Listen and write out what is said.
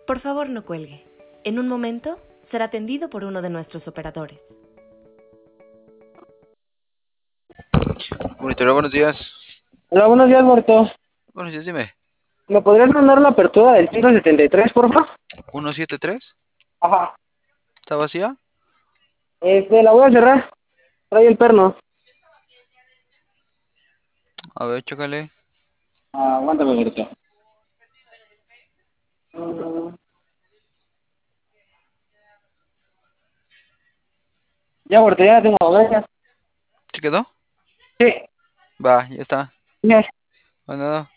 Por favor, no cuelgue. En un momento será atendido por uno de nuestros operadores. Monitorio, buenos días. Hola, buenos días, Muerto. Buenos días, dime. ¿Me podrías mandar la apertura del 173, por favor? 173, Ajá. ¿está vacía? La voy a cerrar. Trae el perno. A ver, chécale. Aguántame, Muerto. Mm, Ya, Muerto, ya la tengo. Gracias. ¿Se quedó? Sí, Va, ya está. gracias. Bueno,